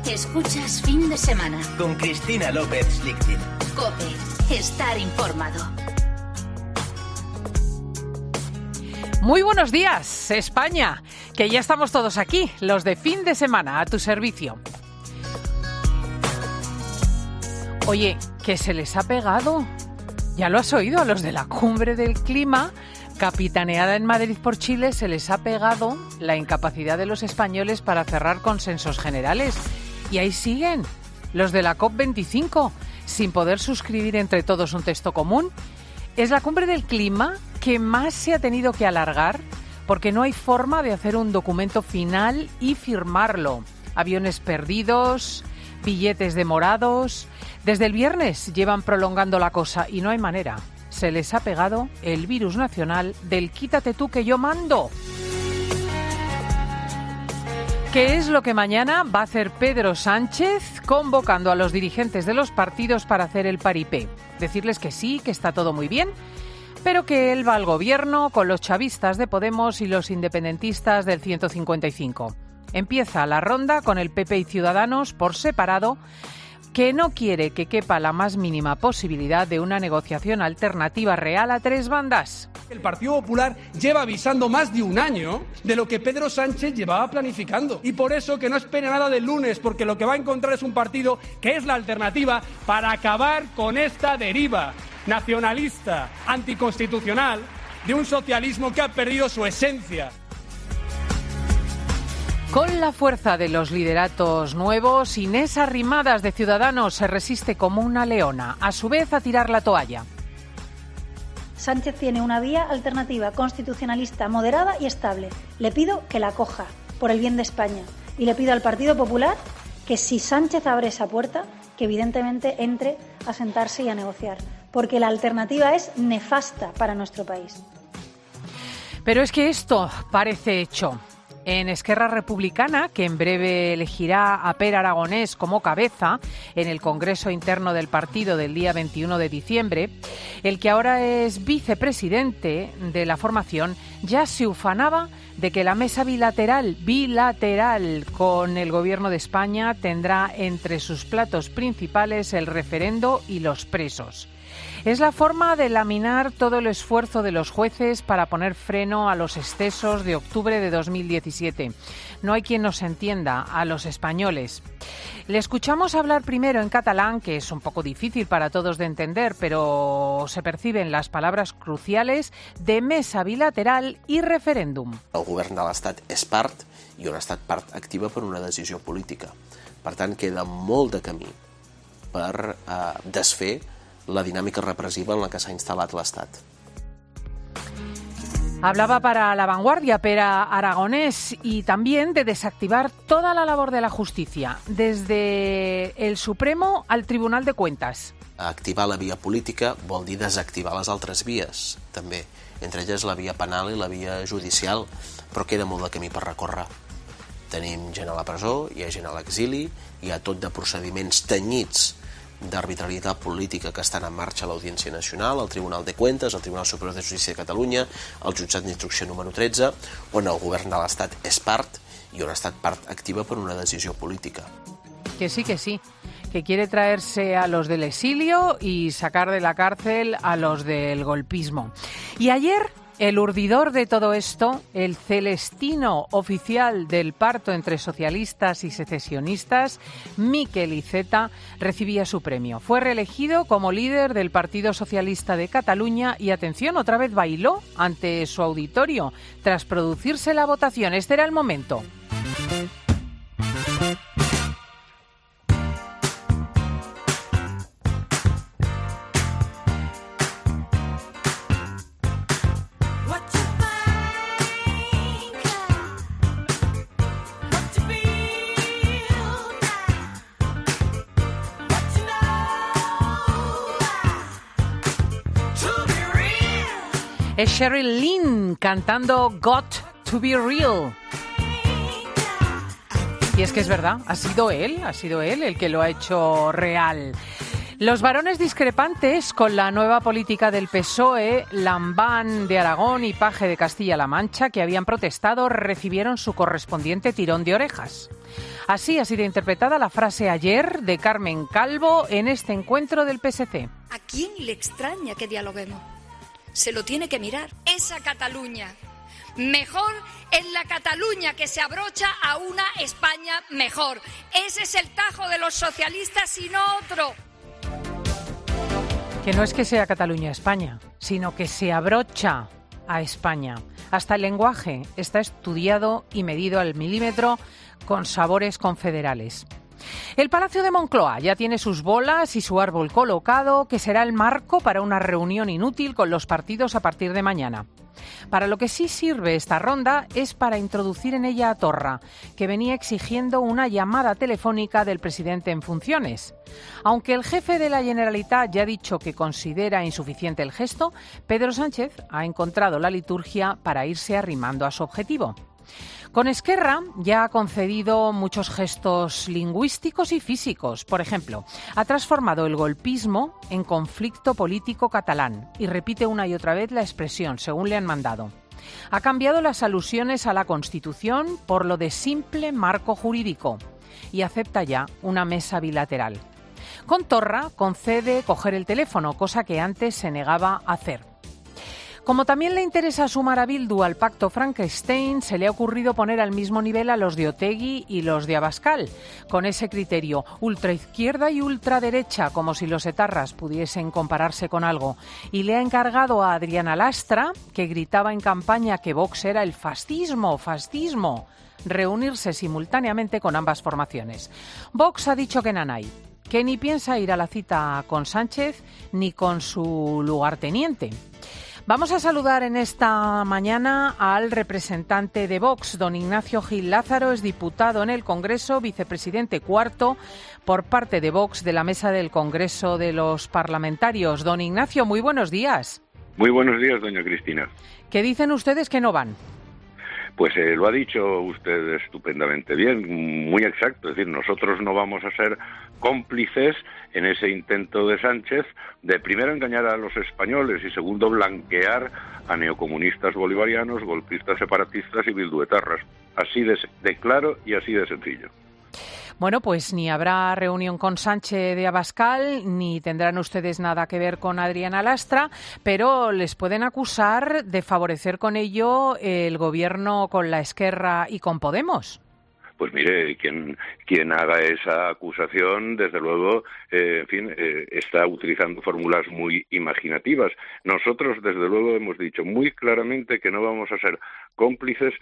Escuchas Fin de Semana con Cristina López Lichtin. COPE. Estar informado. Muy buenos días, España, que ya estamos todos aquí, los de Fin de Semana, a tu servicio. Oye, ¿qué se les ha pegado? Ya lo has oído, a los de la Cumbre del Clima, capitaneada en Madrid por Chile, se les ha pegado la incapacidad de los españoles para cerrar consensos generales. Y ahí siguen, los de la COP25, sin poder suscribir entre todos un texto común. Es la Cumbre del Clima que más se ha tenido que alargar porque no hay forma de hacer un documento final y firmarlo. Aviones perdidos, billetes demorados. Desde el viernes llevan prolongando la cosa y no hay manera. Se les ha pegado el virus nacional del quítate tú que yo mando. ¿Qué es lo que mañana va a hacer Pedro Sánchez convocando a los dirigentes de los partidos para hacer el paripé? Decirles que sí, que está todo muy bien, pero que él va al gobierno con los chavistas de Podemos y los independentistas del 155. Empieza la ronda con el PP y Ciudadanos por separado, que no quiere que quepa la más mínima posibilidad de una negociación alternativa real a tres bandas. El Partido Popular lleva avisando más de un año de lo que Pedro Sánchez llevaba planificando. Y por eso que no espere nada del lunes, porque lo que va a encontrar es un partido que es la alternativa para acabar con esta deriva nacionalista, anticonstitucional, de un socialismo que ha perdido su esencia. Con la fuerza de los lideratos nuevos, Inés Arrimadas de Ciudadanos se resiste como una leona, a su vez a tirar la toalla. Sánchez tiene una vía alternativa, constitucionalista, moderada y estable. Le pido que la coja, por el bien de España. Y le pido al Partido Popular que si Sánchez abre esa puerta, que evidentemente entre a sentarse y a negociar. Porque la alternativa es nefasta para nuestro país. Pero es que esto parece hecho. En Esquerra Republicana, que en breve elegirá a Per Aragonés como cabeza en el Congreso Interno del partido del día 21 de diciembre, el que ahora es vicepresidente de la formación ya se ufanaba de que la mesa bilateral con el Gobierno de España tendrá entre sus platos principales el referendo y los presos. Es la forma de laminar todo el esfuerzo de los jueces para poner freno a los excesos de octubre de 2017. No hay quien nos entienda, a los españoles. Le escuchamos hablar primero en catalán, que es un poco difícil para todos de entender, pero se perciben las palabras cruciales de mesa bilateral i referèndum. El govern de l'Estat és part i on ha estat part activa per una decisió política. Per tant, queda molt de camí per desfer la dinámica represiva en la que se ha instalado el Estado. Hablaba para La Vanguardia Per Aragonés y también de desactivar toda la labor de la justicia, desde el Supremo al Tribunal de Cuentas. Activar la via política vol dir desactivar les altres vies, també. Entre elles la via penal i la via judicial, però queda molt de camí per recórrer. Tenim gent a la presó, hi ha gent a l'exili, hi ha tot de procediments tenyits d'arbitrarietat política que estan en marxa a l'Audiència Nacional, al Tribunal de Cuentas, al Tribunal Superior de Justícia de Catalunya, al Jutjat d'Instrucció número 13, on el govern de l'Estat és part i on ha estat part activa per una decisió política. Que sí, que quiere traerse a los del exilio y sacar de la cárcel a los del golpismo. Y ayer, el urdidor de todo esto, el celestino oficial del parto entre socialistas y secesionistas, Miquel Iceta, recibía su premio. Fue reelegido como líder del Partido Socialista de Cataluña y, atención, otra vez bailó ante su auditorio tras producirse la votación. Este era el momento. Es Sheryl Lynn cantando Got to Be Real. Y es que es verdad, ha sido él el que lo ha hecho real. Los varones discrepantes con la nueva política del PSOE, Lambán de Aragón y Paje de Castilla-La Mancha, que habían protestado, recibieron su correspondiente tirón de orejas. Así ha sido interpretada la frase ayer de Carmen Calvo en este encuentro del PSC. ¿A quién le extraña que dialoguemos? Se lo tiene que mirar. Esa Cataluña mejor es la Cataluña que se abrocha a una España mejor. Ese es el tajo de los socialistas y no otro. Que no es que sea Cataluña España, sino que se abrocha a España. Hasta el lenguaje está estudiado y medido al milímetro con sabores confederales. El Palacio de Moncloa ya tiene sus bolas y su árbol colocado, que será el marco para una reunión inútil con los partidos a partir de mañana. Para lo que sí sirve esta ronda es para introducir en ella a Torra, que venía exigiendo una llamada telefónica del presidente en funciones. Aunque el jefe de la Generalitat ya ha dicho que considera insuficiente el gesto, Pedro Sánchez ha encontrado la liturgia para irse arrimando a su objetivo. Con Esquerra ya ha concedido muchos gestos lingüísticos y físicos. Por ejemplo, ha transformado el golpismo en conflicto político catalán y repite una y otra vez la expresión, según le han mandado. Ha cambiado las alusiones a la Constitución por lo de simple marco jurídico y acepta ya una mesa bilateral. Con Torra concede coger el teléfono, cosa que antes se negaba a hacer. Como también le interesa sumar a Bildu al pacto Frankenstein, se le ha ocurrido poner al mismo nivel a los de Otegi y los de Abascal, con ese criterio ultraizquierda y ultraderecha, como si los etarras pudiesen compararse con algo. Y le ha encargado a Adriana Lastra, que gritaba en campaña que Vox era el fascismo, reunirse simultáneamente con ambas formaciones. Vox ha dicho que nanay, que ni piensa ir a la cita con Sánchez ni con su lugarteniente. Vamos a saludar en esta mañana al representante de Vox, don Ignacio Gil Lázaro, es diputado en el Congreso, vicepresidente cuarto por parte de Vox de la Mesa del Congreso de los Parlamentarios. Don Ignacio, muy buenos días. Muy buenos días, doña Cristina. ¿Qué dicen ustedes que no van? Pues lo ha dicho usted estupendamente bien, muy exacto. Es decir, nosotros no vamos a ser cómplices en ese intento de Sánchez de primero engañar a los españoles y segundo blanquear a neocomunistas bolivarianos, golpistas separatistas y bilduetarras. Así de claro y así de sencillo. Bueno, pues ni habrá reunión con Sánchez de Abascal, ni tendrán ustedes nada que ver con Adriana Lastra, pero les pueden acusar de favorecer con ello el gobierno con la Esquerra y con Podemos. Pues mire, quien haga esa acusación, desde luego, está utilizando fórmulas muy imaginativas. Nosotros, desde luego, hemos dicho muy claramente que no vamos a ser cómplices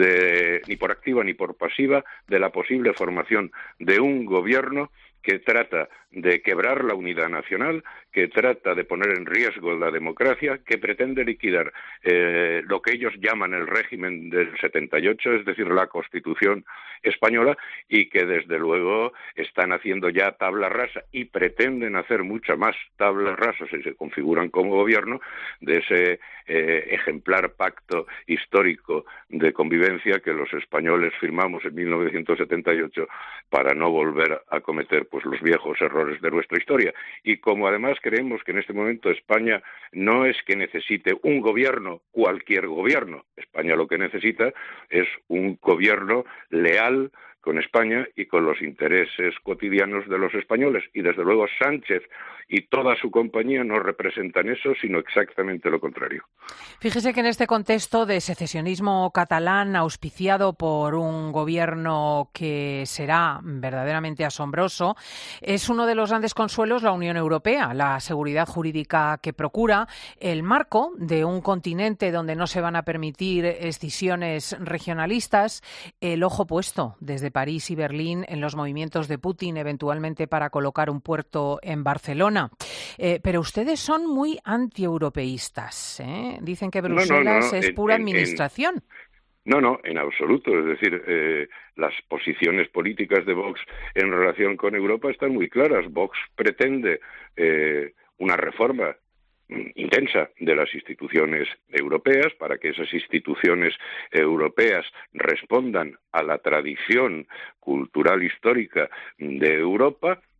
ni por activa ni por pasiva de la posible formación de un gobierno que trata de quebrar la unidad nacional, que trata de poner en riesgo la democracia, que pretende liquidar lo que ellos llaman el régimen del 78, es decir, la Constitución española, y que desde luego están haciendo ya tabla rasa y pretenden hacer mucha más tabla rasa si se configuran como gobierno de ese ejemplar pacto histórico de convivencia que los españoles firmamos en 1978 para no volver a cometer pues los viejos errores de nuestra historia. Y como además creemos que en este momento España no es que necesite un gobierno, cualquier gobierno. España lo que necesita es un gobierno leal con España y con los intereses cotidianos de los españoles. Y desde luego Sánchez y toda su compañía no representan eso, sino exactamente lo contrario. Fíjese que en este contexto de secesionismo catalán auspiciado por un gobierno que será verdaderamente asombroso, es uno de los grandes consuelos la Unión Europea, la seguridad jurídica que procura, el marco de un continente donde no se van a permitir escisiones regionalistas, el ojo puesto desde París y Berlín en los movimientos de Putin, eventualmente para colocar un puerto en Barcelona. Pero ustedes son muy antieuropeístas, ¿eh? Dicen que Bruselas es pura administración. No, en absoluto. Es decir, las posiciones políticas de Vox en relación con Europa están muy claras. Vox pretende una reforma intensa de las instituciones europeas para que esas instituciones europeas respondan a la tradición cultural histórica de Europa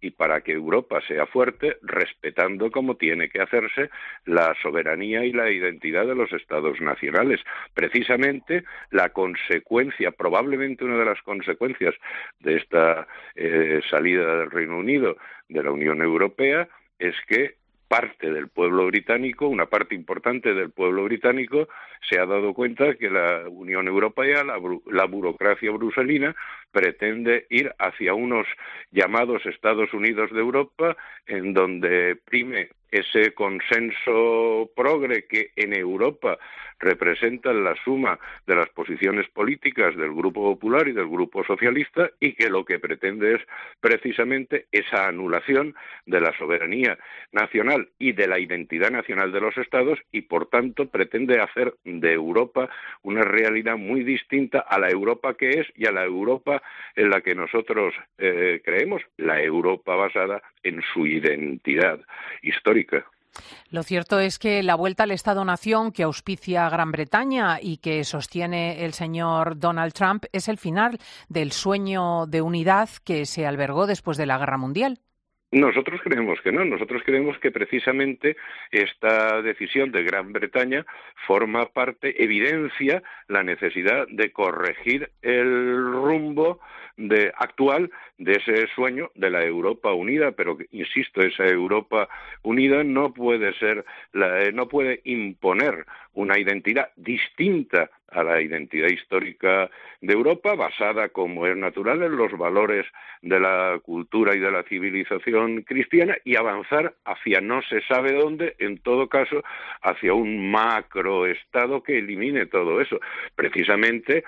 y para que Europa sea fuerte, respetando como tiene que hacerse la soberanía y la identidad de los estados nacionales. Precisamente la consecuencia, probablemente una de las consecuencias de esta salida del Reino Unido de la Unión Europea, es que parte del pueblo británico, una parte importante del pueblo británico, se ha dado cuenta que la Unión Europea, la burocracia bruselina, pretende ir hacia unos llamados Estados Unidos de Europa, en donde prime ese consenso progre que en Europa representa la suma de las posiciones políticas del Grupo Popular y del Grupo Socialista, y que lo que pretende es precisamente esa anulación de la soberanía nacional y de la identidad nacional de los Estados, y por tanto pretende hacer de Europa una realidad muy distinta a la Europa que es y a la Europa en la que nosotros creemos, la Europa basada en su identidad histórica. Lo cierto es que la vuelta al Estado-Nación que auspicia Gran Bretaña y que sostiene el señor Donald Trump es el final del sueño de unidad que se albergó después de la Guerra Mundial. Nosotros creemos que no, nosotros creemos que precisamente esta decisión de Gran Bretaña forma parte, evidencia la necesidad de corregir el rumbo actual de ese sueño de la Europa unida, pero insisto, esa Europa unida no puede no puede imponer una identidad distinta a la identidad histórica de Europa, basada, como es natural, en los valores de la cultura y de la civilización cristiana, y avanzar hacia no se sabe dónde, en todo caso, hacia un macroestado que elimine todo eso. Precisamente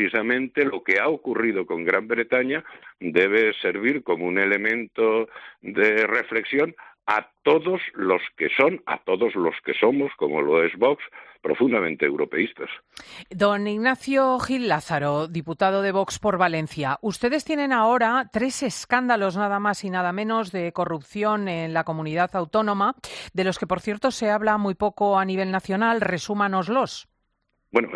lo que ha ocurrido con Gran Bretaña debe servir como un elemento de reflexión a todos los que son, a todos los que somos, como lo es Vox, profundamente europeístas. Don Ignacio Gil Lázaro, diputado de Vox por Valencia. Ustedes tienen ahora 3 escándalos nada más y nada menos de corrupción en la comunidad autónoma, de los que, por cierto, se habla muy poco a nivel nacional. Resúmanoslos. Bueno,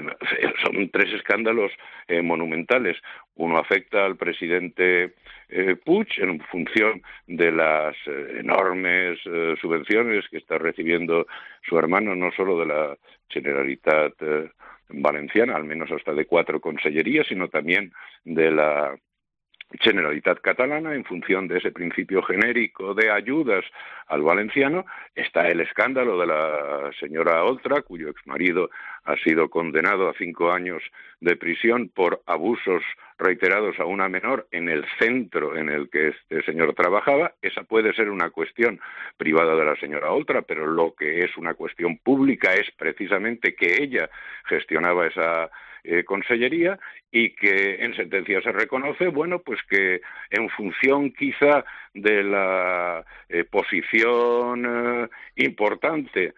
son 3 escándalos monumentales. Uno afecta al presidente Puig en función de las enormes subvenciones que está recibiendo su hermano, no solo de la Generalitat Valenciana, al menos hasta de 4 consellerías, sino también de la Generalitat Catalana, en función de ese principio genérico de ayudas al valenciano. Está el escándalo de la señora Oltra, cuyo exmarido ha sido condenado a 5 años de prisión por abusos reiterados a una menor en el centro en el que este señor trabajaba. Esa puede ser una cuestión privada de la señora Oltra, pero lo que es una cuestión pública es precisamente que ella gestionaba esa consellería, y que en sentencia se reconoce, bueno, pues que en función quizá de la posición importante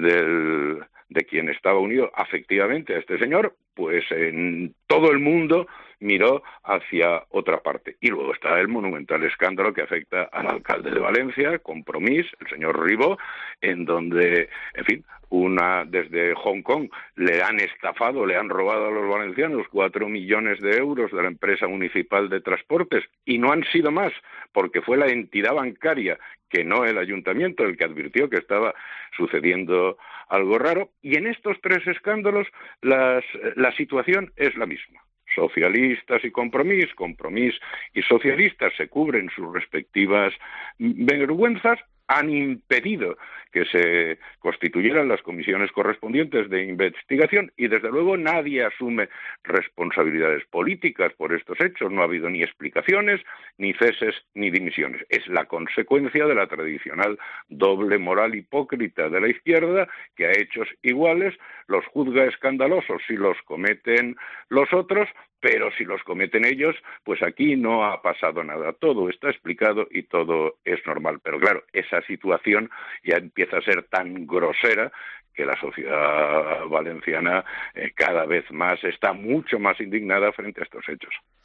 de quien estaba unido afectivamente a este señor, pues en todo el mundo miró hacia otra parte. Y luego está el monumental escándalo que afecta al alcalde de Valencia, Compromís, el señor Ribó, en donde, en fin, desde Hong Kong le han estafado, le han robado a los valencianos 4 millones de euros de la empresa municipal de transportes, y no han sido más, porque fue la entidad bancaria, que no el ayuntamiento, el que advirtió que estaba sucediendo algo raro. Y en estos 3 escándalos la situación es la misma. Socialistas y Compromís y socialistas se cubren sus respectivas vergüenzas, han impedido que se constituyeran las comisiones correspondientes de investigación, y desde luego nadie asume responsabilidades políticas por estos hechos. No ha habido ni explicaciones, ni ceses, ni dimisiones. Es la consecuencia de la tradicional doble moral hipócrita de la izquierda, que a hechos iguales los juzga escandalosos si los cometen los otros, pero si los cometen ellos, pues aquí no ha pasado nada. Todo está explicado y todo es normal. Pero claro, esa situación ya empieza a ser tan grosera que la sociedad valenciana cada vez más está mucho más indignada frente a estos hechos.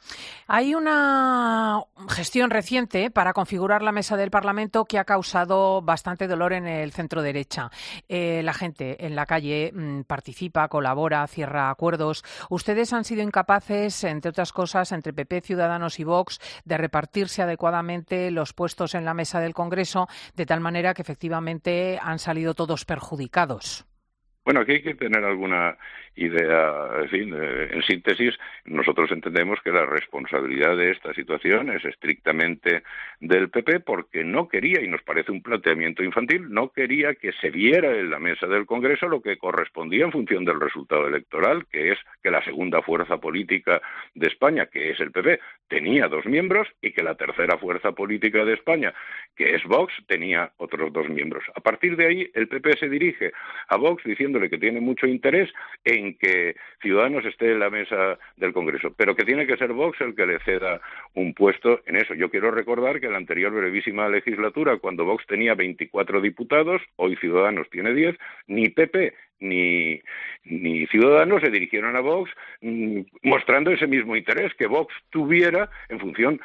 Hay una gestión reciente para configurar la mesa del Parlamento que ha causado bastante dolor en el centro-derecha. La gente en la calle participa, colabora, cierra acuerdos. Ustedes han sido incapaces, entre otras cosas, entre PP, Ciudadanos y Vox, de repartirse adecuadamente los puestos en la mesa del Congreso, de tal manera que efectivamente han salido todos perjudicados. Bueno, aquí hay que tener alguna idea, en fin, en síntesis, nosotros entendemos que la responsabilidad de esta situación es estrictamente del PP porque no quería, y nos parece un planteamiento infantil, no quería que se viera en la mesa del Congreso lo que correspondía en función del resultado electoral, que es que la segunda fuerza política de España, que es el PP, tenía 2 miembros y que la tercera fuerza política de España, que es Vox, tenía otros 2 miembros. A partir de ahí, el PP se dirige a Vox diciéndole que tiene mucho interés en que Ciudadanos esté en la mesa del Congreso, pero que tiene que ser Vox el que le ceda un puesto en eso. Yo quiero recordar que en la anterior brevísima legislatura, cuando Vox tenía 24 diputados, hoy Ciudadanos tiene 10, ni PP ni Ciudadanos se dirigieron a Vox mostrando ese mismo interés que Vox tuviera en función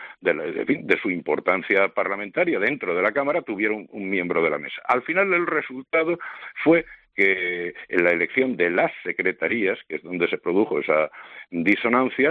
de su importancia parlamentaria dentro de la Cámara, tuviera un miembro de la mesa. Al final el resultado fue que en la elección de las secretarías, que es donde se produjo esa disonancia,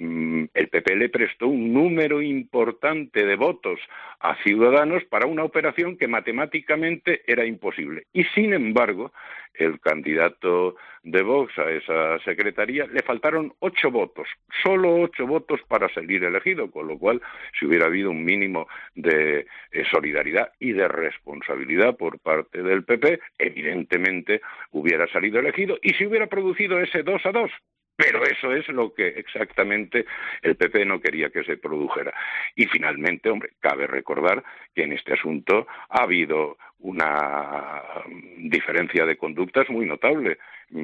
el PP le prestó un número importante de votos a Ciudadanos para una operación que matemáticamente era imposible. Y sin embargo, el candidato de Vox a esa secretaría le faltaron 8 votos, solo 8 votos para salir elegido, con lo cual, si hubiera habido un mínimo de solidaridad y de responsabilidad por parte del PP, evidentemente hubiera salido elegido y se hubiera producido ese 2-2. Pero eso es lo que exactamente el PP no quería que se produjera. Y finalmente, hombre, cabe recordar que en este asunto ha habido una diferencia de conductas muy notable.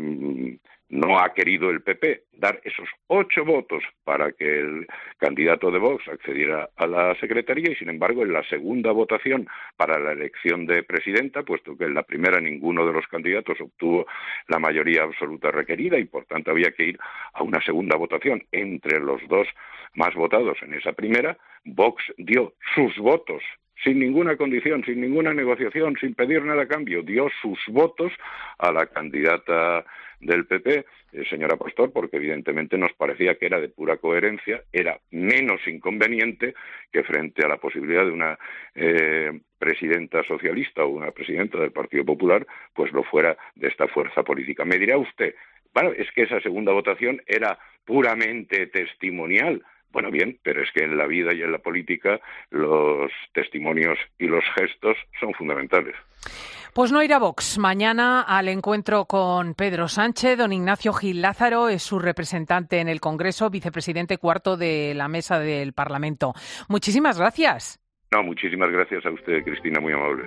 No ha querido el PP dar esos 8 votos para que el candidato de Vox accediera a la secretaría y, sin embargo, en la segunda votación para la elección de presidenta, puesto que en la primera ninguno de los candidatos obtuvo la mayoría absoluta requerida y, por tanto, había que ir a una segunda votación entre los 2 más votados en esa primera, Vox dio sus votos sin ninguna condición, sin ninguna negociación, sin pedir nada a cambio, dio sus votos a la candidata del PP, señora Pastor, porque evidentemente nos parecía que era de pura coherencia, era menos inconveniente que frente a la posibilidad de una presidenta socialista o una presidenta del Partido Popular, pues lo fuera de esta fuerza política. Me dirá usted, bueno, es que esa segunda votación era puramente testimonial. Bueno, bien, pero es que en la vida y en la política los testimonios y los gestos son fundamentales. Pues no irá Vox mañana al encuentro con Pedro Sánchez. Don Ignacio Gil Lázaro es su representante en el Congreso, vicepresidente cuarto de la mesa del Parlamento. Muchísimas gracias. No, muchísimas gracias a usted, Cristina, muy amable.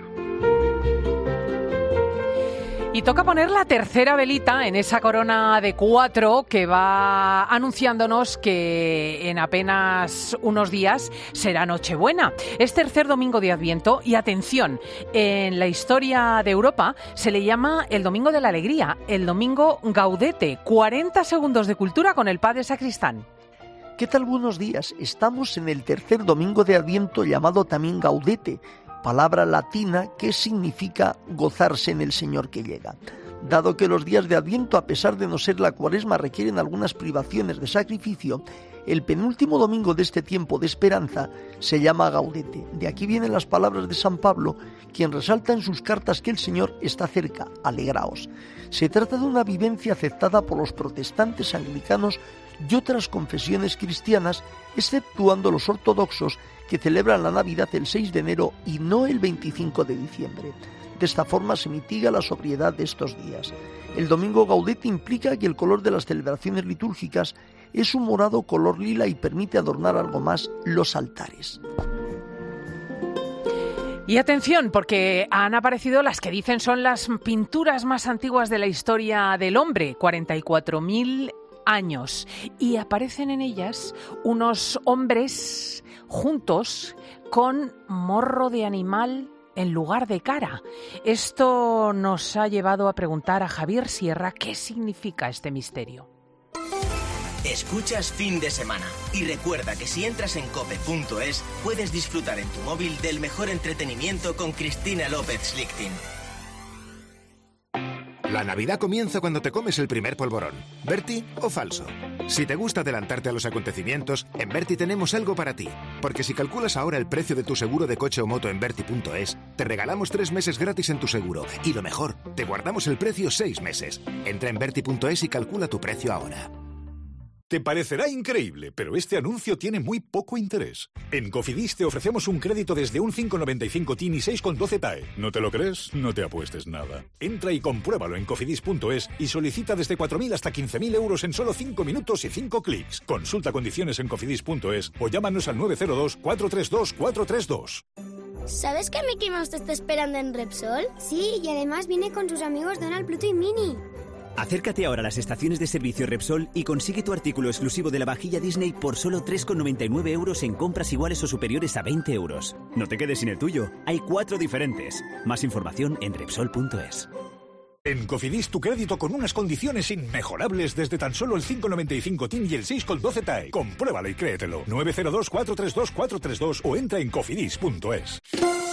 Y toca poner la tercera velita en esa corona de 4 que va anunciándonos que en apenas unos días será Nochebuena. Es tercer domingo de Adviento y atención, en la historia de Europa se le llama el Domingo de la Alegría, el Domingo Gaudete. 40 segundos de cultura con el padre Sacristán. ¿Qué tal? Buenos días. Estamos en el tercer domingo de Adviento llamado también Gaudete, palabra latina que significa gozarse en el Señor que llega. Dado que los días de Adviento, a pesar de no ser la Cuaresma, requieren algunas privaciones de sacrificio, el penúltimo domingo de este tiempo de esperanza se llama Gaudete. De aquí vienen las palabras de San Pablo, quien resalta en sus cartas que el Señor está cerca, alegraos. Se trata de una vivencia aceptada por los protestantes, anglicanos y otras confesiones cristianas, exceptuando los ortodoxos, que celebran la Navidad el 6 de enero y no el 25 de diciembre. De esta forma se mitiga la sobriedad de estos días. El domingo Gaudete implica que el color de las celebraciones litúrgicas es un morado color lila y permite adornar algo más los altares. Y atención, porque han aparecido las que dicen son las pinturas más antiguas de la historia del hombre, 44.000 años, y aparecen en ellas unos hombres juntos con morro de animal en lugar de cara. Esto nos ha llevado a preguntar a Javier Sierra qué significa este misterio. Escuchas Fin de Semana. Y recuerda que si entras en cope.es, puedes disfrutar en tu móvil del mejor entretenimiento con Cristina López Slichting. La Navidad comienza cuando te comes el primer polvorón. ¿Berti o falso? Si te gusta adelantarte a los acontecimientos, en Berti tenemos algo para ti. Porque si calculas ahora el precio de tu seguro de coche o moto en Berti.es, te regalamos 3 meses gratis en tu seguro. Y lo mejor, te guardamos el precio 6 meses. Entra en Berti.es y calcula tu precio ahora. Te parecerá increíble, pero este anuncio tiene muy poco interés. En Cofidis te ofrecemos un crédito desde un 5,95 TIN y 6,12 TAE. ¿No te lo crees? No te apuestes nada. Entra y compruébalo en cofidis.es y solicita desde 4.000 hasta 15.000 euros en solo 5 minutos y 5 clics. Consulta condiciones en cofidis.es o llámanos al 902 432 432. ¿Sabes que Mickey Mouse te está esperando en Repsol? Sí, y además viene con sus amigos Donald, Pluto y Minnie. Acércate ahora a las estaciones de servicio Repsol y consigue tu artículo exclusivo de la vajilla Disney por solo 3,99 euros en compras iguales o superiores a 20 euros. No te quedes sin el tuyo, hay 4 diferentes. Más información en Repsol.es. En Cofidis tu crédito con unas condiciones inmejorables desde tan solo el 5,95 TIN y el 6,12 TAE. Compruébalo y créetelo. 902 432 432 o entra en cofidis.es.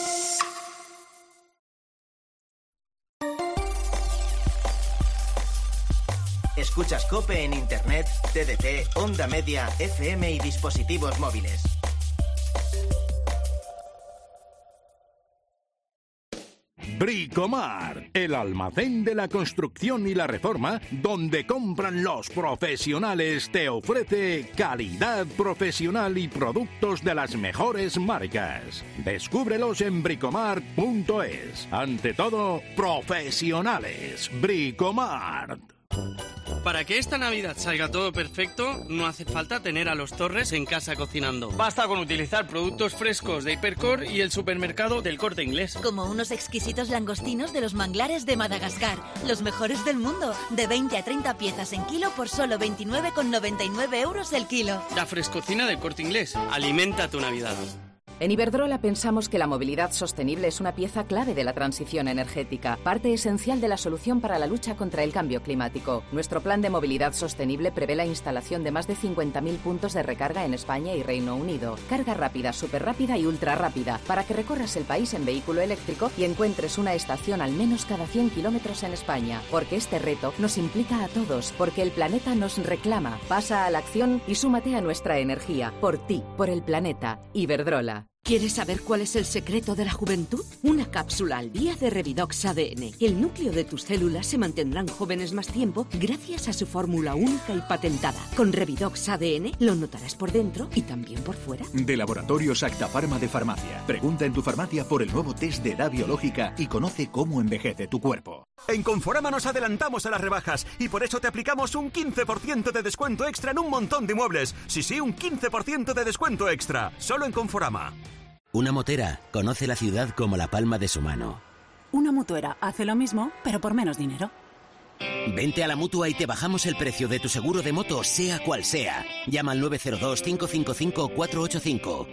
Escuchas COPE en Internet, TDT, Onda Media, FM y dispositivos móviles. Bricomart, el almacén de la construcción y la reforma, donde compran los profesionales, te ofrece calidad profesional y productos de las mejores marcas. Descúbrelos en bricomart.es. Ante todo, profesionales. Bricomart. Para que esta Navidad salga todo perfecto, no hace falta tener a los Torres en casa cocinando. Basta con utilizar productos frescos de Hipercor y el supermercado del Corte Inglés. Como unos exquisitos langostinos de los manglares de Madagascar, los mejores del mundo, de 20 a 30 piezas en kilo por solo 29,99 euros el kilo. La frescocina del Corte Inglés. Alimenta tu Navidad. En Iberdrola pensamos que la movilidad sostenible es una pieza clave de la transición energética, parte esencial de la solución para la lucha contra el cambio climático. Nuestro plan de movilidad sostenible prevé la instalación de más de 50.000 puntos de recarga en España y Reino Unido. Carga rápida, superrápida y ultrarrápida, para que recorras el país en vehículo eléctrico y encuentres una estación al menos cada 100 kilómetros en España. Porque este reto nos implica a todos, porque el planeta nos reclama. Pasa a la acción y súmate a nuestra energía. Por ti, por el planeta. Iberdrola. ¿Quieres saber cuál es el secreto de la juventud? Una cápsula al día de Revidox ADN. El núcleo de tus células se mantendrán jóvenes más tiempo gracias a su fórmula única y patentada. Con Revidox ADN lo notarás por dentro y también por fuera. De Laboratorios Acta Pharma de Farmacia. Pregunta en tu farmacia por el nuevo test de edad biológica y conoce cómo envejece tu cuerpo. En Conforama nos adelantamos a las rebajas y por eso te aplicamos un 15% de descuento extra en un montón de muebles. Sí, un 15% de descuento extra. Solo en Conforama. Una motera conoce la ciudad como la palma de su mano. Una mutuera hace lo mismo, pero por menos dinero. Vente a la Mutua y te bajamos el precio de tu seguro de moto, sea cual sea. Llama al 902-555-485.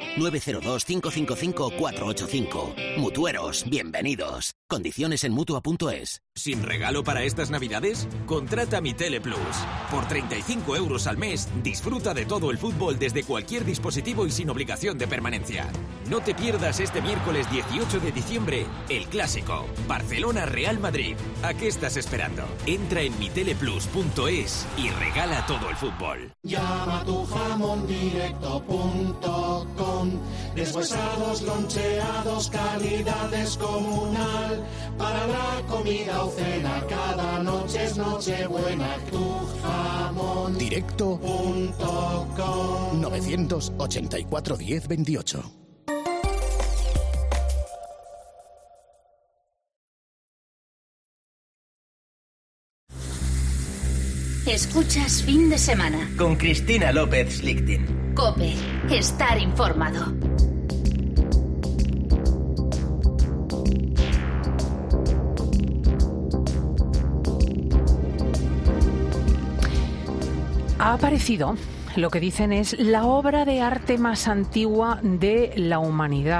902-555-485. Mutueros, bienvenidos. Condiciones en Mutua.es. ¿Sin regalo para estas Navidades? Contrata Mi Tele Plus. Por 35 euros al mes, disfruta de todo el fútbol desde cualquier dispositivo y sin obligación de permanencia. No te pierdas este miércoles 18 de diciembre, el clásico, Barcelona-Real Madrid. ¿A qué estás esperando? Entra en miteleplus.es y regala todo el fútbol. Llama a tu jamondirecto.com. Deshuesados, loncheados, calidad descomunal. Para la comida o cena, cada noche es Nochebuena. Tu jamón Directo.com. 984 10 28. Escuchas Fin de Semana. Con Cristina López Slichting. COPE. Estar informado. Ha aparecido, lo que dicen es, la obra de arte más antigua de la humanidad.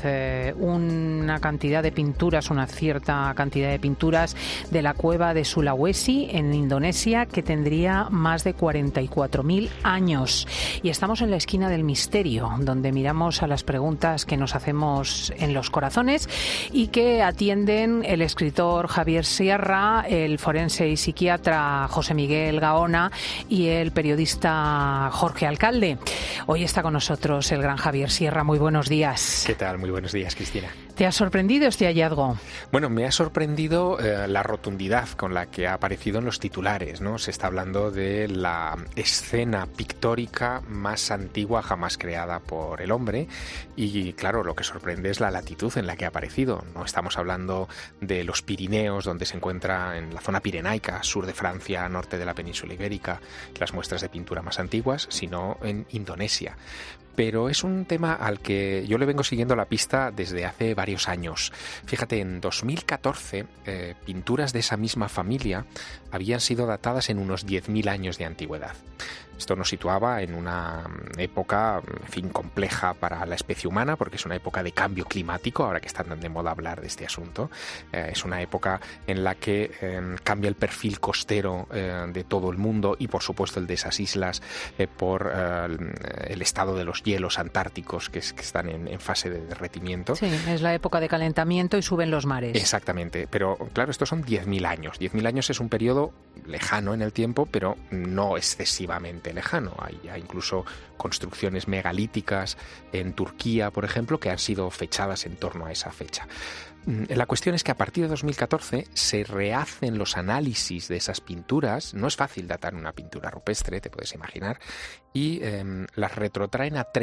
una cantidad de pinturas, una cierta cantidad de pinturas de la cueva de Sulawesi en Indonesia que tendría más de 44.000 años. Y estamos en la esquina del misterio, donde miramos a las preguntas que nos hacemos en los corazones y que atienden el escritor Javier Sierra, el forense y psiquiatra José Miguel Gaona y el periodista Jorge Alcalde. Hoy está con nosotros el gran Javier Sierra. Muy buenos días. ¿Qué tal? Muy buenos días, Cristina. ¿Te ha sorprendido este hallazgo? Bueno, me ha sorprendido la rotundidad con la que ha aparecido en los titulares, ¿no? Se está hablando de la escena pictórica más antigua jamás creada por el hombre y, claro, lo que sorprende es la latitud en la que ha aparecido. No estamos hablando de los Pirineos, donde se encuentra en la zona pirenaica, sur de Francia, norte de la península ibérica, las muestras de pintura más antiguas, sino en Indonesia. Pero es un tema al que yo le vengo siguiendo la pista desde hace varios años. Fíjate, en 2014, pinturas de esa misma familia habían sido datadas en unos 10.000 años de antigüedad. Esto nos situaba en una época, en fin, compleja para la especie humana, porque es una época de cambio climático, ahora que está tan de moda hablar de este asunto. Es una época en la que cambia el perfil costero de todo el mundo y, por supuesto, el de esas islas por el estado de los hielos antárticos que están en fase de derretimiento. Sí, es la época de calentamiento y suben los mares. Exactamente, pero claro, estos son 10.000 años. 10.000 años es un periodo lejano en el tiempo, pero no excesivamente lejano. Hay incluso construcciones megalíticas en Turquía, por ejemplo, que han sido fechadas en torno a esa fecha. La cuestión es que a partir de 2014 se rehacen los análisis de esas pinturas. No es fácil datar una pintura rupestre, te puedes imaginar, y las retrotraen a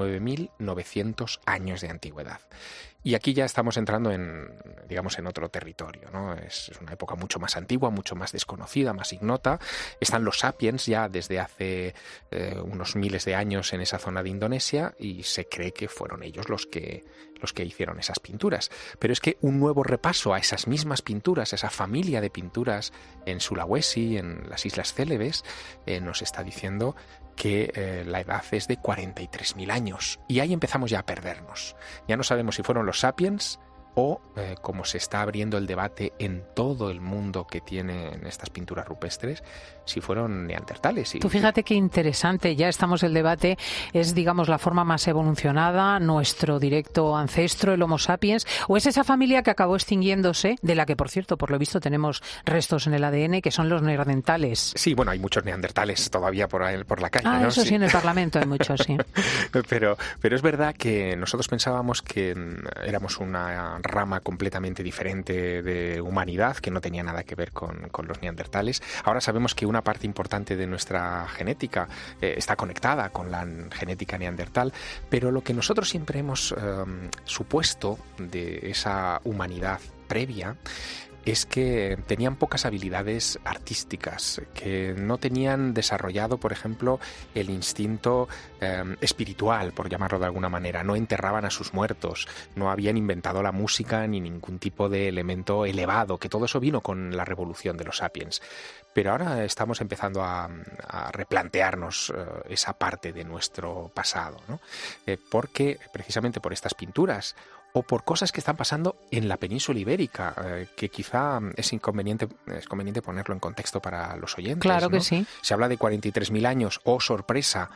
39.900 años de antigüedad. Y aquí ya estamos entrando en otro territorio, ¿no? Es una época mucho más antigua, mucho más desconocida, más ignota. Están los sapiens ya desde hace unos miles de años en esa zona de Indonesia y se cree que fueron ellos los que hicieron esas pinturas. Pero es que un nuevo repaso a esas mismas pinturas, a esa familia de pinturas en Sulawesi, en las Islas Célebes, nos está diciendo que la edad es de 43.000 años. Y ahí empezamos ya a perdernos. Ya no sabemos si fueron los sapiens o, como se está abriendo el debate en todo el mundo que tienen estas pinturas rupestres, si fueron neandertales. Tú fíjate qué interesante, ya estamos el debate, es digamos la forma más evolucionada, nuestro directo ancestro, el Homo sapiens, o es esa familia que acabó extinguiéndose, de la que por cierto, por lo visto tenemos restos en el ADN, que son los neandertales. Sí, bueno, hay muchos neandertales todavía por la calle, ¿no? Eso sí, en el Parlamento hay muchos, sí. Pero es verdad que nosotros pensábamos que éramos una rama completamente diferente de humanidad, que no tenía nada que ver con los neandertales. Ahora sabemos que una parte importante de nuestra genética está conectada con la genética neandertal, pero lo que nosotros siempre hemos supuesto de esa humanidad previa es que tenían pocas habilidades artísticas, que no tenían desarrollado, por ejemplo, el instinto espiritual, por llamarlo de alguna manera. No enterraban a sus muertos, no habían inventado la música ni ningún tipo de elemento elevado, que todo eso vino con la revolución de los sapiens. Pero ahora estamos empezando a replantearnos esa parte de nuestro pasado, ¿no? Porque precisamente por estas pinturas o por cosas que están pasando en la península ibérica, que quizá es conveniente ponerlo en contexto para los oyentes. Claro, ¿no? Que sí. Se habla de 43.000 años, sorpresa,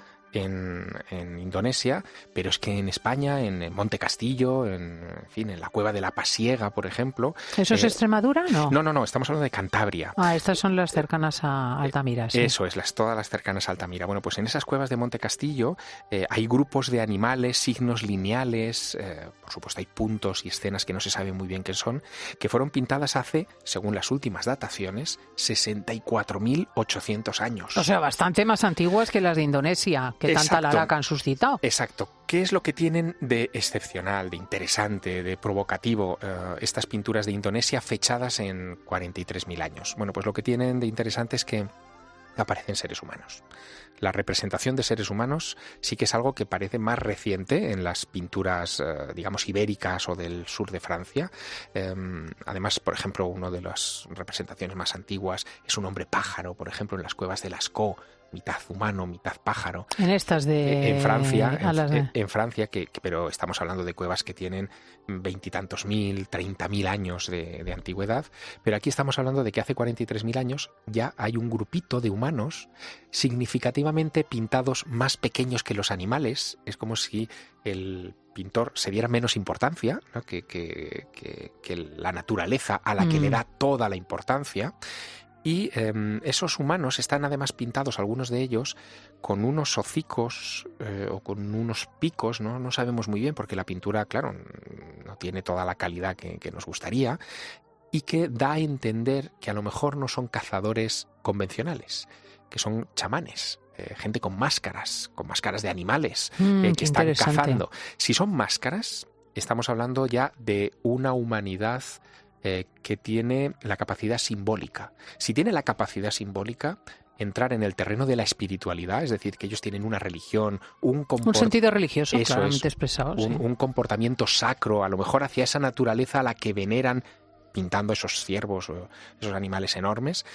en Indonesia, pero es que en España, en Monte Castillo, en la cueva de la Pasiega, por ejemplo. ¿Eso es Extremadura? No, estamos hablando de Cantabria. Estas son las cercanas a Altamira, sí. Eso es, todas las cercanas a Altamira. Bueno, pues en esas cuevas de Monte Castillo hay grupos de animales, signos lineales, por supuesto hay puntos y escenas que no se sabe muy bien qué son, que fueron pintadas hace, según las últimas dataciones, 64.800 años. O sea, bastante más antiguas que las de Indonesia, que tanta laraca han suscitado. Exacto. ¿Qué es lo que tienen de excepcional, de interesante, de provocativo estas pinturas de Indonesia fechadas en 43.000 años? Bueno, pues lo que tienen de interesante es que aparecen seres humanos. La representación de seres humanos sí que es algo que parece más reciente en las pinturas, digamos, ibéricas o del sur de Francia. Además, por ejemplo, una de las representaciones más antiguas es un hombre pájaro, por ejemplo, en las cuevas de Lascaux, mitad humano, mitad pájaro. En estas de... En Francia, pero estamos hablando de cuevas que tienen 20 y tantos mil, 30.000 años de antigüedad, pero aquí estamos hablando de que hace 43.000 años ya hay un grupito de humanos significativamente pintados más pequeños que los animales. Es como si el pintor se diera menos importancia, ¿no? que la naturaleza a la que le da toda la importancia. Y esos humanos están además pintados, algunos de ellos, con unos hocicos o con unos picos, ¿no? No sabemos muy bien porque la pintura, claro, no tiene toda la calidad que nos gustaría, y que da a entender que a lo mejor no son cazadores convencionales, que son chamanes. Gente con máscaras de animales que están cazando. Si son máscaras, estamos hablando ya de una humanidad que tiene la capacidad simbólica. Si tiene la capacidad simbólica, entrar en el terreno de la espiritualidad, es decir, que ellos tienen una religión, un sentido religioso claramente expresado. Un comportamiento sacro, a lo mejor hacia esa naturaleza a la que veneran, pintando esos ciervos o esos animales enormes,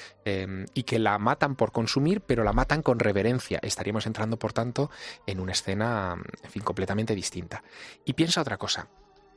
y que la matan por consumir, pero la matan con reverencia. Estaríamos entrando, por tanto, en una escena, en fin, completamente distinta. Y piensa otra cosa.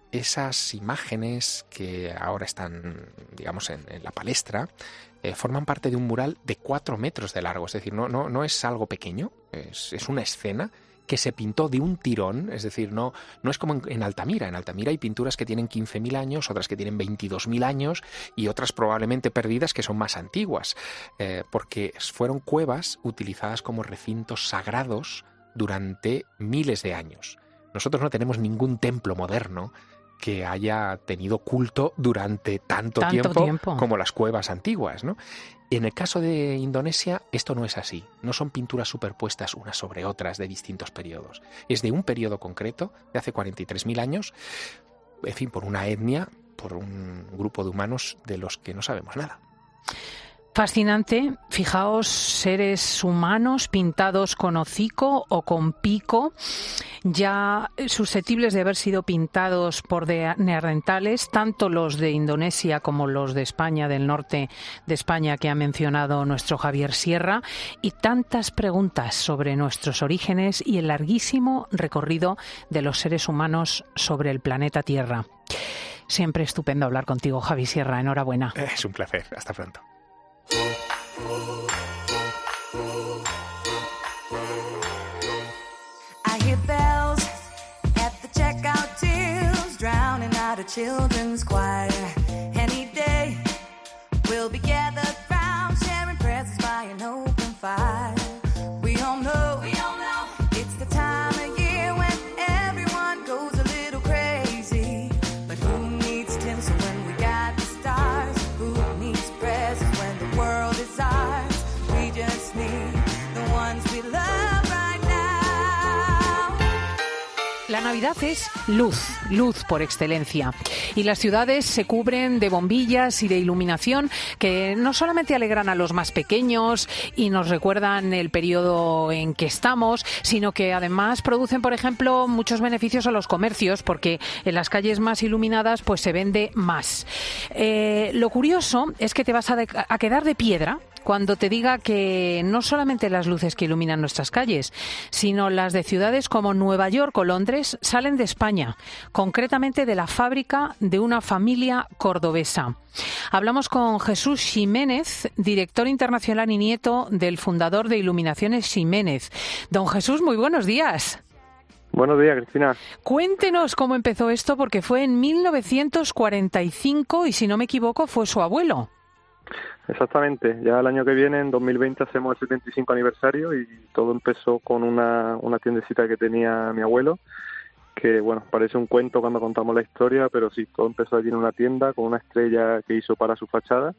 Esas imágenes que ahora están, digamos, en la palestra, forman parte de un mural de 4 metros de largo. Es decir, no es algo pequeño, es una escena que se pintó de un tirón, es decir, no es como en Altamira. En Altamira hay pinturas que tienen 15.000 años, otras que tienen 22.000 años y otras probablemente perdidas que son más antiguas, porque fueron cuevas utilizadas como recintos sagrados durante miles de años. Nosotros no tenemos ningún templo moderno que haya tenido culto durante tanto tiempo como las cuevas antiguas, ¿no? En el caso de Indonesia, esto no es así. No son pinturas superpuestas unas sobre otras de distintos periodos. Es de un periodo concreto, de hace 43.000 años, en fin, por una etnia, por un grupo de humanos de los que no sabemos nada. Fascinante. Fijaos, seres humanos pintados con hocico o con pico, ya susceptibles de haber sido pintados por neandertales, tanto los de Indonesia como los de España, del norte de España, que ha mencionado nuestro Javier Sierra, y tantas preguntas sobre nuestros orígenes y el larguísimo recorrido de los seres humanos sobre el planeta Tierra. Siempre estupendo hablar contigo, Javi Sierra. Enhorabuena. Es un placer. Hasta pronto. I hear bells at the checkout tills, drowning out a children's choir. Any day we'll be gathered round, sharing presents by an open fire. We all know it's the time of year when everyone goes a little crazy. But who needs tinsel when we got the stars? Who needs presents when the world is ours? We just need the ones we love right now. La Navidad es luz por excelencia. Y las ciudades se cubren de bombillas y de iluminación que no solamente alegran a los más pequeños y nos recuerdan el periodo en que estamos, sino que además producen, por ejemplo, muchos beneficios a los comercios, porque en las calles más iluminadas pues se vende más. Lo curioso es que te vas a quedar de piedra cuando te diga que no solamente las luces que iluminan nuestras calles, sino las de ciudades como Nueva York o Londres salen de España, concretamente de la fábrica de una familia cordobesa. Hablamos con Jesús Ximénez, director internacional y nieto del fundador de Iluminaciones Ximénez. Don Jesús, muy buenos días. Buenos días, Cristina. Cuéntenos cómo empezó esto, porque fue en 1945 y, si no me equivoco, fue su abuelo. Exactamente, ya el año que viene, en 2020, hacemos el 75 aniversario y todo empezó con una tiendecita que tenía mi abuelo, que bueno, parece un cuento cuando contamos la historia, pero sí, todo empezó allí en una tienda con una estrella que hizo para su fachada,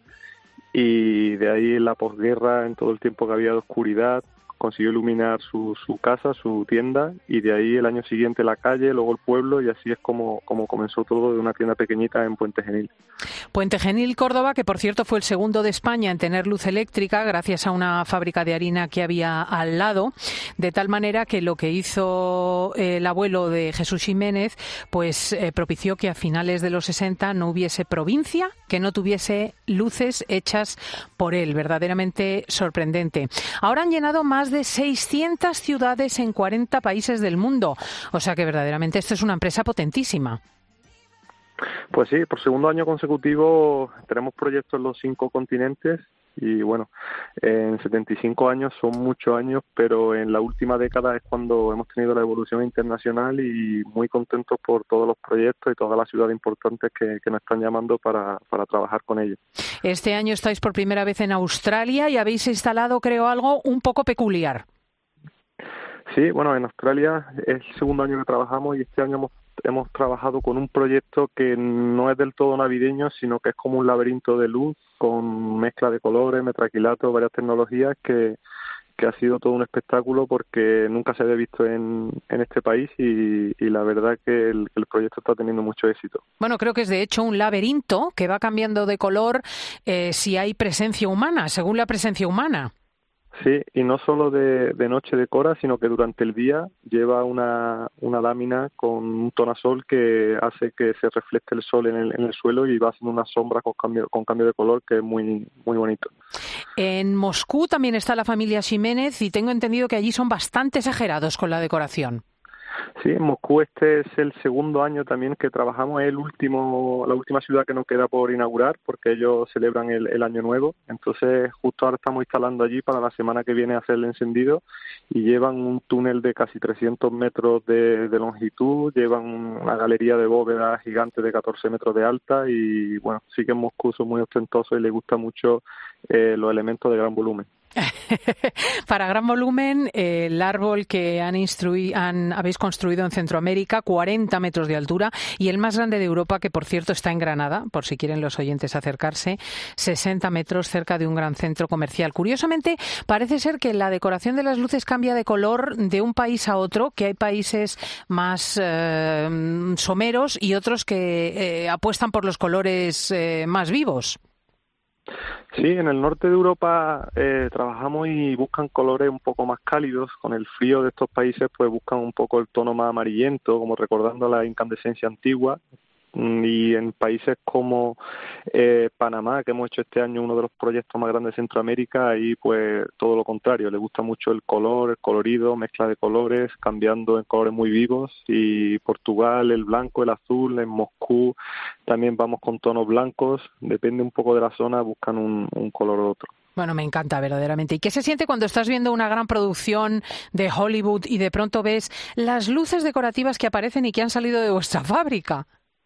y de ahí en la posguerra, en todo el tiempo que había de oscuridad, consiguió iluminar su casa, su tienda, y de ahí el año siguiente la calle, luego el pueblo, y así es como comenzó todo, de una tienda pequeñita en Puente Genil. Puente Genil, Córdoba, que por cierto fue el segundo de España en tener luz eléctrica gracias a una fábrica de harina que había al lado, de tal manera que lo que hizo el abuelo de Jesús Ximénez pues propició que a finales de los 60 no hubiese provincia que no tuviese luces hechas por él. Verdaderamente sorprendente. Ahora han llenado más de 600 ciudades en 40 países del mundo. O sea que verdaderamente esto es una empresa potentísima. Pues sí, por segundo año consecutivo tenemos proyectos en los 5 continentes y bueno, en 75 años son muchos años, pero en la última década es cuando hemos tenido la evolución internacional y muy contentos por todos los proyectos y todas las ciudades importantes que nos están llamando para trabajar con ellos. Este año estáis por primera vez en Australia y habéis instalado, creo, algo un poco peculiar. Sí, bueno, en Australia es el segundo año que trabajamos y este año hemos trabajado con un proyecto que no es del todo navideño, sino que es como un laberinto de luz con mezcla de colores, metraquilato, varias tecnologías que ha sido todo un espectáculo porque nunca se había visto en este país y la verdad que el proyecto está teniendo mucho éxito. Bueno, creo que es de hecho un laberinto que va cambiando de color si hay presencia humana, según la presencia humana. Sí, y no solo de noche decora, sino que durante el día lleva una lámina con un tornasol que hace que se refleje el sol en el suelo y va haciendo una sombra con cambio de color que es muy, muy bonito. En Moscú también está la familia Ximénez y tengo entendido que allí son bastante exagerados con la decoración. Sí, en Moscú este es el segundo año también que trabajamos, es la última ciudad que nos queda por inaugurar porque ellos celebran el Año Nuevo, entonces justo ahora estamos instalando allí para la semana que viene hacer el encendido y llevan un túnel de casi 300 metros de longitud, llevan una galería de bóvedas gigante de 14 metros de alta y bueno, sí que en Moscú son muy ostentosos y les gusta mucho los elementos de gran volumen. Para gran volumen, el árbol que habéis construido en Centroamérica, 40 metros de altura, y el más grande de Europa, que por cierto está en Granada, por si quieren los oyentes acercarse, 60 metros cerca de un gran centro comercial. Curiosamente, parece ser que la decoración de las luces cambia de color de un país a otro, que hay países más someros y otros que apuestan por los colores más vivos. Sí, en el norte de Europa trabajamos y buscan colores un poco más cálidos. Con el frío de estos países pues buscan un poco el tono más amarillento, como recordando la incandescencia antigua. Y en países como Panamá, que hemos hecho este año uno de los proyectos más grandes de Centroamérica, ahí pues todo lo contrario, le gusta mucho el color, el colorido, mezcla de colores, cambiando en colores muy vivos. Y Portugal, el blanco, el azul. En Moscú también vamos con tonos blancos, depende un poco de la zona, buscan un color u otro. Bueno, me encanta verdaderamente. ¿Y qué se siente cuando estás viendo una gran producción de Hollywood y de pronto ves las luces decorativas que aparecen y que han salido de vuestra fábrica?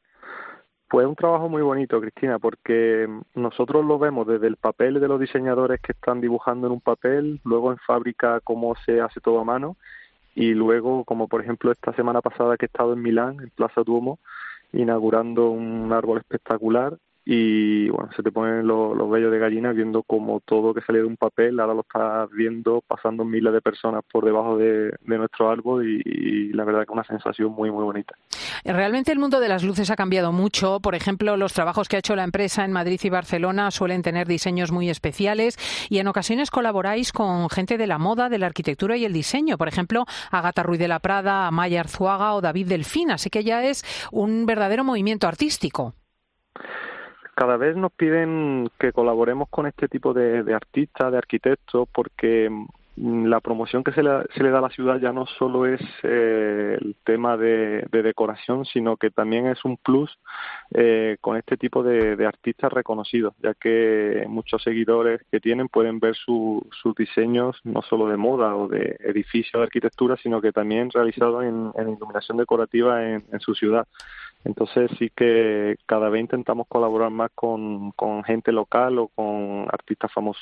Pues es un trabajo muy bonito, Cristina, porque nosotros lo vemos desde el papel de los diseñadores que están dibujando en un papel, luego en fábrica cómo se hace todo a mano y luego, como por ejemplo esta semana pasada que he estado en Milán, en Plaza Duomo, inaugurando un árbol espectacular y bueno, se te ponen los vellos de gallina viendo como todo que sale de un papel, ahora lo estás viendo pasando miles de personas por debajo de nuestro árbol y la verdad que es una sensación muy, muy bonita. Realmente el mundo de las luces ha cambiado mucho. Por ejemplo, los trabajos que ha hecho la empresa en Madrid y Barcelona suelen tener diseños muy especiales y en ocasiones colaboráis con gente de la moda, de la arquitectura y el diseño. Por ejemplo, Ágata Ruiz de la Prada, Amaya Arzuaga o David Delfín. Así que ya es un verdadero movimiento artístico. Cada vez nos piden que colaboremos con este tipo de artistas, de arquitectos, porque la promoción que se le da a la ciudad ya no solo es el tema de decoración, sino que también es un plus con este tipo de artistas reconocidos, ya que muchos seguidores que tienen pueden ver sus diseños no solo de moda o de edificios de arquitectura, sino que también realizados en iluminación decorativa en su ciudad. Entonces sí que cada vez intentamos colaborar más con gente local o con artistas famosos.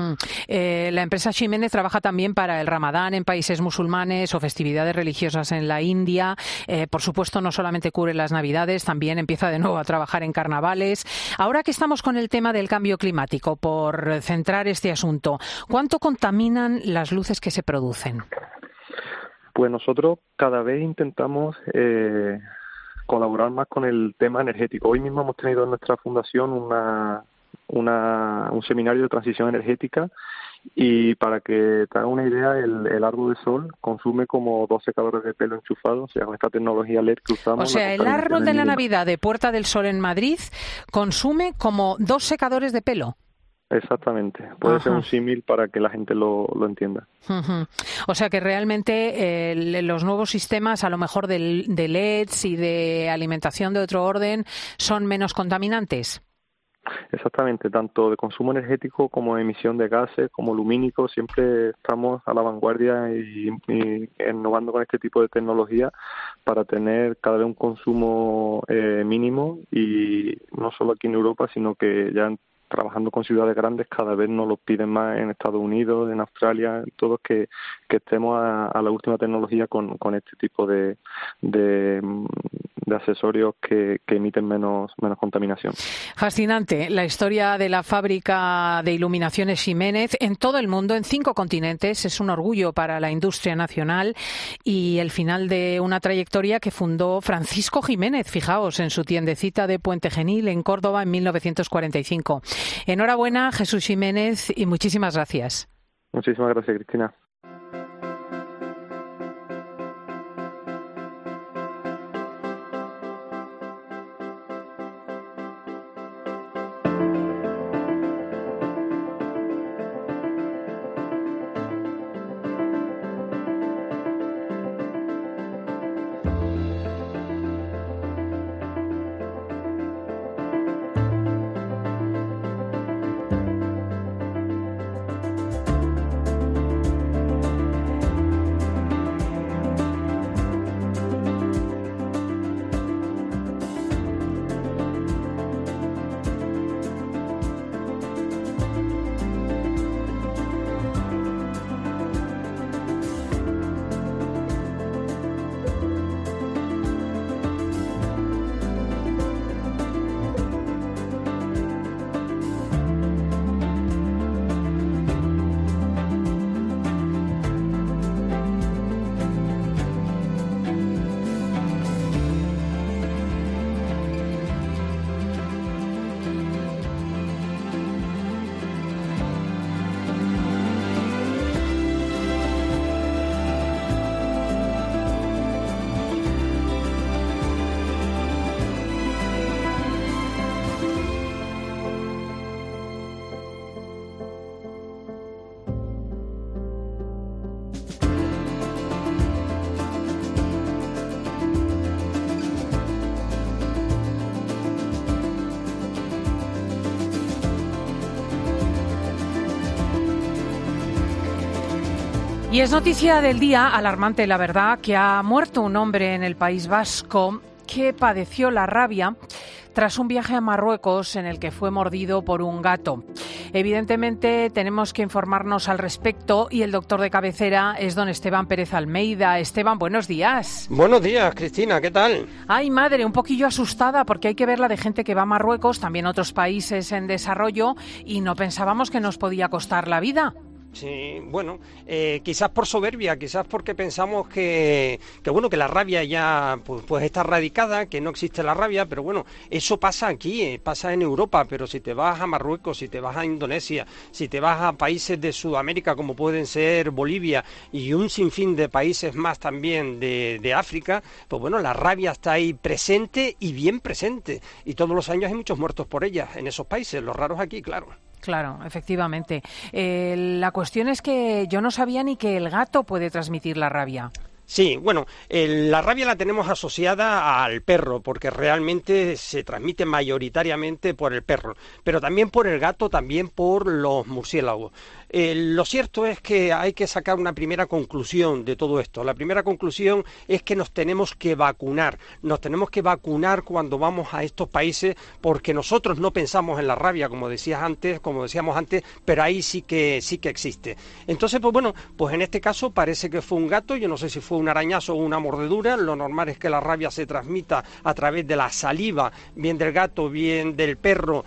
La empresa Ximénez trabaja también para el Ramadán en países musulmanes o festividades religiosas en la India. Por supuesto, no solamente cubre las Navidades, también empieza de nuevo a trabajar en carnavales. Ahora que estamos con el tema del cambio climático, por centrar este asunto, ¿cuánto contaminan las luces que se producen? Pues nosotros cada vez intentamos colaborar más con el tema energético. Hoy mismo hemos tenido en nuestra fundación un seminario de transición energética y para que te haga una idea, el árbol de sol consume como 2 secadores de pelo enchufados, o sea, con esta tecnología LED que usamos. O sea, el árbol de la Navidad de Puerta del Sol en Madrid consume como 2 secadores de pelo. Exactamente, puede ser un símil para que la gente lo entienda. O sea que realmente los nuevos sistemas, a lo mejor de LEDs y de alimentación de otro orden, son menos contaminantes. Exactamente, tanto de consumo energético como de emisión de gases, como lumínicos, siempre estamos a la vanguardia y innovando con este tipo de tecnología para tener cada vez un consumo mínimo, y no solo aquí en Europa, sino que ya trabajando con ciudades grandes cada vez nos lo piden más en Estados Unidos, en Australia, todos que estemos a la última tecnología con este tipo de accesorios que emiten menos contaminación. Fascinante la historia de la fábrica de iluminaciones Ximénez en todo el mundo, en 5 continentes. Es un orgullo para la industria nacional y el final de una trayectoria que fundó Francisco Jiménez, fijaos, en su tiendecita de Puente Genil en Córdoba en 1945. Enhorabuena, Jesús Ximénez, y muchísimas gracias. Muchísimas gracias, Cristina. Y es noticia del día, alarmante la verdad, que ha muerto un hombre en el País Vasco que padeció la rabia tras un viaje a Marruecos en el que fue mordido por un gato. Evidentemente tenemos que informarnos al respecto y el doctor de cabecera es don Esteban Pérez Almeida. Esteban, buenos días. Buenos días, Cristina, ¿qué tal? Ay, madre, un poquillo asustada porque hay que verla de gente que va a Marruecos, también otros países en desarrollo, y no pensábamos que nos podía costar la vida. Sí, bueno, quizás por soberbia, quizás porque pensamos que la rabia ya pues está erradicada, que no existe la rabia, pero bueno, eso pasa aquí, pasa en Europa, pero si te vas a Marruecos, si te vas a Indonesia, si te vas a países de Sudamérica como pueden ser Bolivia y un sinfín de países más también de África, pues bueno, la rabia está ahí presente y bien presente, y todos los años hay muchos muertos por ella en esos países, los raros aquí, claro. Claro, efectivamente. La cuestión es que yo no sabía ni que el gato puede transmitir la rabia. Sí, bueno, la rabia la tenemos asociada al perro, porque realmente se transmite mayoritariamente por el perro, pero también por el gato, también por los murciélagos. Lo cierto es que hay que sacar una primera conclusión de todo esto. La primera conclusión es que nos tenemos que vacunar. Nos tenemos que vacunar cuando vamos a estos países porque nosotros no pensamos en la rabia, como decíamos antes, pero ahí sí que existe. Entonces, pues bueno, pues en este caso parece que fue un gato. Yo no sé si fue un arañazo o una mordedura. Lo normal es que la rabia se transmita a través de la saliva, bien del gato, bien del perro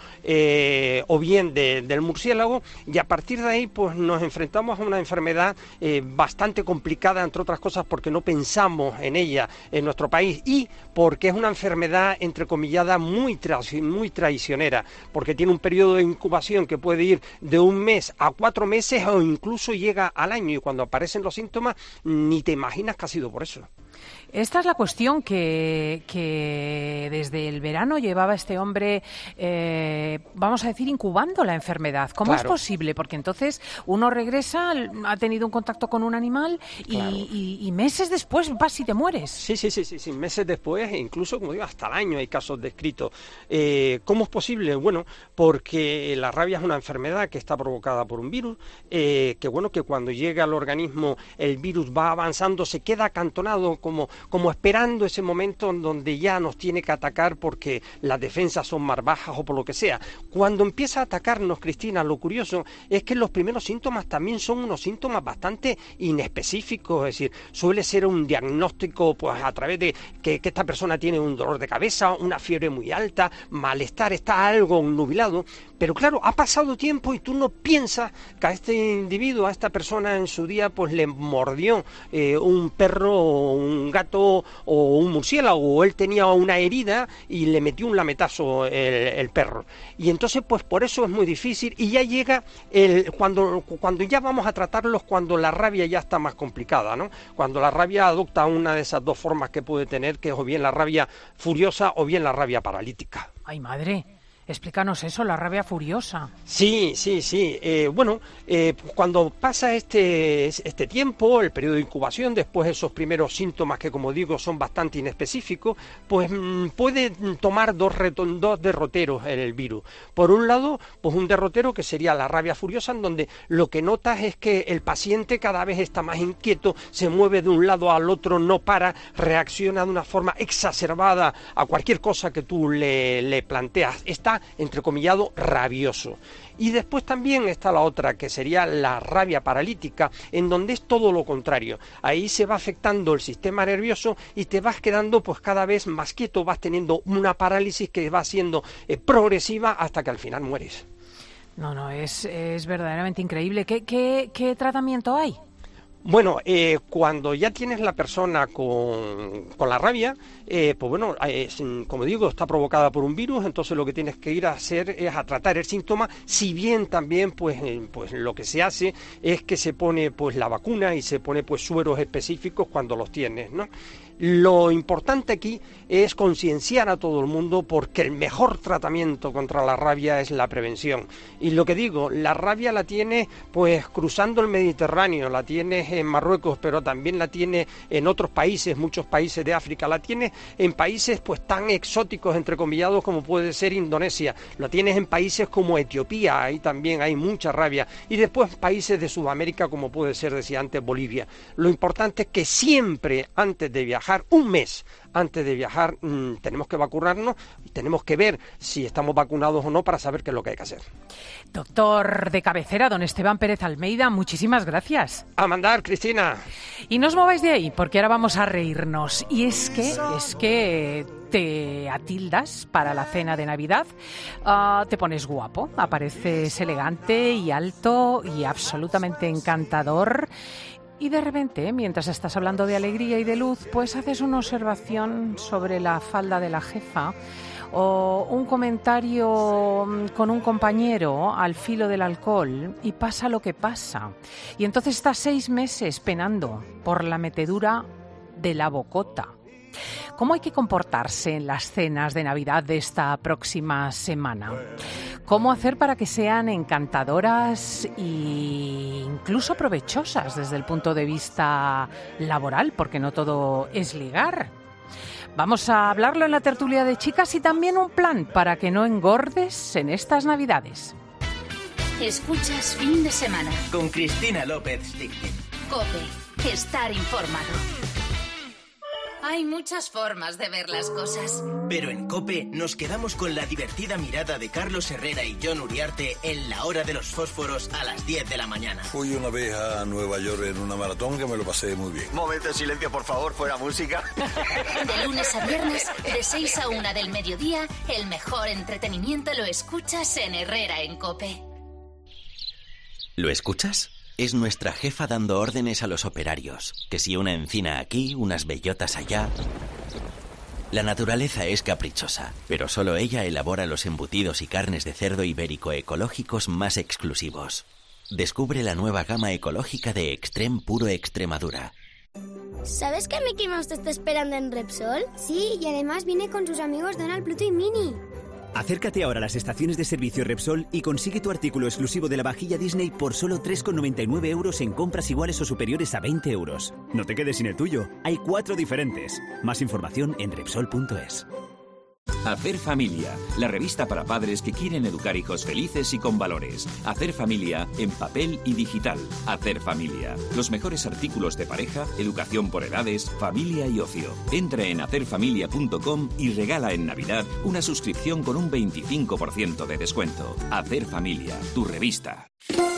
o bien del murciélago, y a partir de ahí pues nos enfrentamos a una enfermedad bastante complicada, entre otras cosas porque no pensamos en ella en nuestro país y porque es una enfermedad entrecomillada muy traicionera, porque tiene un periodo de incubación que puede ir de 1 mes a 4 meses o incluso llega al año, y cuando aparecen los síntomas ni te imaginas que ha sido por eso. Esta es la cuestión que desde el verano llevaba este hombre, vamos a decir, incubando la enfermedad. ¿Cómo es posible? Porque entonces uno regresa, ha tenido un contacto con un animal y meses después vas y te mueres. Sí, meses después, incluso, como digo, hasta el año hay casos descritos. ¿Cómo es posible? Bueno, porque la rabia es una enfermedad que está provocada por un virus, que cuando llega al organismo el virus va avanzando, se queda acantonado como esperando ese momento en donde ya nos tiene que atacar porque las defensas son más bajas o por lo que sea. Cuando empieza a atacarnos, Cristina, lo curioso es que los primeros síntomas también son unos síntomas bastante inespecíficos, es decir, suele ser un diagnóstico pues a través de que esta persona tiene un dolor de cabeza, una fiebre muy alta, malestar, está algo nubilado, pero claro, ha pasado tiempo y tú no piensas que a este individuo, a esta persona en su día pues le mordió un perro o un gato o un murciélago, o él tenía una herida y le metió un lametazo el perro. Y entonces pues por eso es muy difícil y ya llega cuando ya vamos a tratarlos cuando la rabia ya está más complicada, ¿no? Cuando la rabia adopta una de esas dos formas que puede tener, que es o bien la rabia furiosa o bien la rabia paralítica. ¡Ay, madre! Explícanos eso, la rabia furiosa. Sí. Cuando pasa este tiempo, el periodo de incubación, después esos primeros síntomas que, como digo, son bastante inespecíficos, pues puede tomar dos derroteros en el virus. Por un lado, pues un derrotero que sería la rabia furiosa, en donde lo que notas es que el paciente cada vez está más inquieto, se mueve de un lado al otro, no para, reacciona de una forma exacerbada a cualquier cosa que tú le planteas. Está entrecomillado rabioso. Y después también está la otra, que sería la rabia paralítica, en donde es todo lo contrario. Ahí se va afectando el sistema nervioso y te vas quedando pues cada vez más quieto, vas teniendo una parálisis que va siendo progresiva hasta que al final mueres. No, es verdaderamente increíble. ¿Qué tratamiento hay? Bueno, cuando ya tienes la persona con la rabia, como digo, está provocada por un virus, entonces lo que tienes que ir a hacer es a tratar el síntoma, si bien también pues lo que se hace es que se pone pues la vacuna y se pone pues sueros específicos cuando los tienes, ¿no? Lo importante aquí es concienciar a todo el mundo porque el mejor tratamiento contra la rabia es la prevención. Y lo que digo, la rabia la tienes pues cruzando el Mediterráneo, la tienes en Marruecos, pero también la tienes en otros países, muchos países de África, la tienes en países pues tan exóticos, entrecomillados, como puede ser Indonesia, la tienes en países como Etiopía, ahí también hay mucha rabia, y después países de Sudamérica como puede ser, decía antes, Bolivia. Lo importante es que siempre antes de viajar, un mes antes de viajar, tenemos que vacunarnos y tenemos que ver si estamos vacunados o no para saber qué es lo que hay que hacer. Doctor de cabecera, don Esteban Pérez Almeida, muchísimas gracias. A mandar, Cristina. Y no os mováis de ahí, porque ahora vamos a reírnos. Y es que te atildas para la cena de Navidad, te pones guapo, apareces elegante y alto y absolutamente encantador. Y de repente, mientras estás hablando de alegría y de luz, pues haces una observación sobre la falda de la jefa o un comentario con un compañero al filo del alcohol y pasa lo que pasa. Y entonces estás 6 meses penando por la metedura de la bocota. ¿Cómo hay que comportarse en las cenas de Navidad de esta próxima semana? ¿Cómo hacer para que sean encantadoras e incluso provechosas desde el punto de vista laboral? Porque no todo es ligar. Vamos a hablarlo en la tertulia de chicas y también un plan para que no engordes en estas Navidades. Escuchas Fin de Semana con Cristina López Sticktin. COPE. Estar informado. Hay muchas formas de ver las cosas. Pero en COPE nos quedamos con la divertida mirada de Carlos Herrera y John Uriarte en La Hora de los Fósforos a las 10 de la mañana. Fui una vez a Nueva York en una maratón que me lo pasé muy bien. Momento de silencio, por favor, fuera música. De lunes a viernes, de 6 a 1 del mediodía, el mejor entretenimiento lo escuchas en Herrera en COPE. ¿Lo escuchas? Es nuestra jefa dando órdenes a los operarios, que si una encina aquí, unas bellotas allá. La naturaleza es caprichosa, pero solo ella elabora los embutidos y carnes de cerdo ibérico ecológicos más exclusivos. Descubre la nueva gama ecológica de Extrem Puro Extremadura. ¿Sabes que Mickey Mouse te está esperando en Repsol? Sí, y además viene con sus amigos Donald, Pluto y Minnie. Acércate ahora a las estaciones de servicio Repsol y consigue tu artículo exclusivo de la vajilla Disney por solo 3,99 euros en compras iguales o superiores a 20 euros. No te quedes sin el tuyo, hay 4 diferentes. Más información en Repsol.es. Hacer Familia, la revista para padres que quieren educar hijos felices y con valores. Hacer Familia en papel y digital. Hacer Familia. Los mejores artículos de pareja, educación por edades, familia y ocio. Entra en hacerfamilia.com y regala en Navidad una suscripción con un 25% de descuento. Hacer Familia, tu revista.